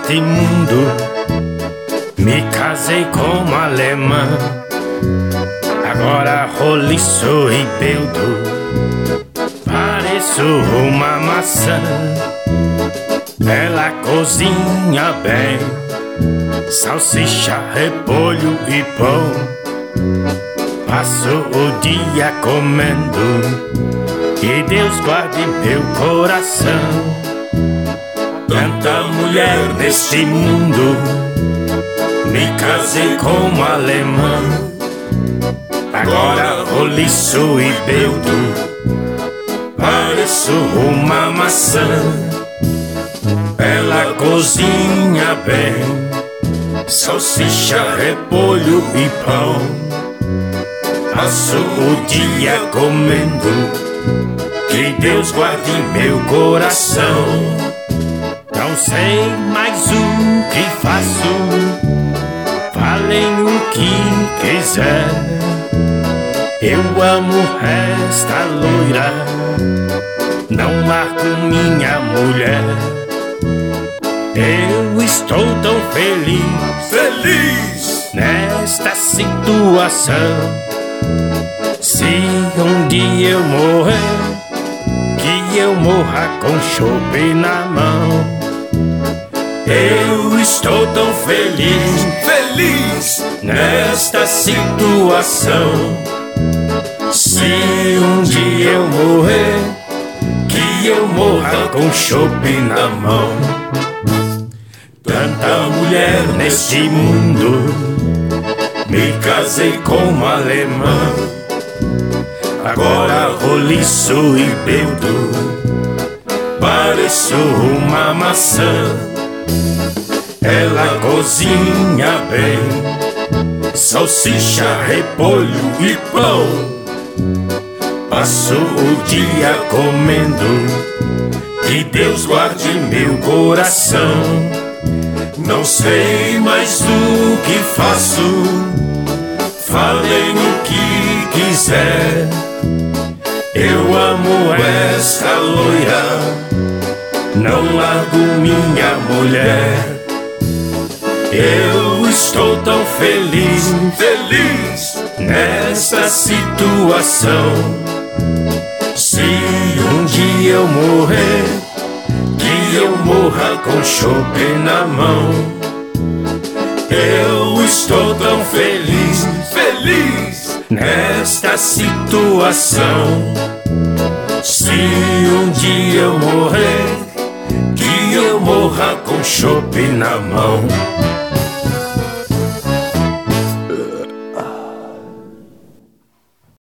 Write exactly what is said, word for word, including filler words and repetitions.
neste mundo. Me casei com uma alemã, agora roliço e beldo, pareço uma maçã. Ela cozinha bem, salsicha, repolho e pão. Passo o dia comendo, que Deus guarde meu coração. Tanta mulher neste mundo, me casei com uma alemã, agora roliço e beldo, pareço uma maçã. Ela cozinha bem, salsicha, repolho e pão. Passo o dia comendo, que Deus guarde meu coração. Não sei mais o que faço, falem o que quiser. Eu amo esta loira, não largo minha mulher. Eu estou tão feliz, feliz nesta situação. Se um dia eu morrer, que eu morra com chope na mão. Eu estou tão feliz, feliz nesta situação. Se um dia eu morrer, que eu morra com chope na mão. Tanta mulher neste mundo, me casei com uma alemã, agora roliço e beldo, pareço uma maçã. Ela cozinha bem, salsicha, repolho e pão. Passo o dia comendo, que Deus guarde meu coração. Não sei mais o que faço, falem o que quiser. Eu amo esta loira, não largo minha mulher. Eu estou tão feliz, feliz nesta situação. Se um dia eu morrer, que eu morra com chope na mão. Eu estou tão feliz, feliz nesta situação. Se um dia eu morrer, que eu morra com chope na mão.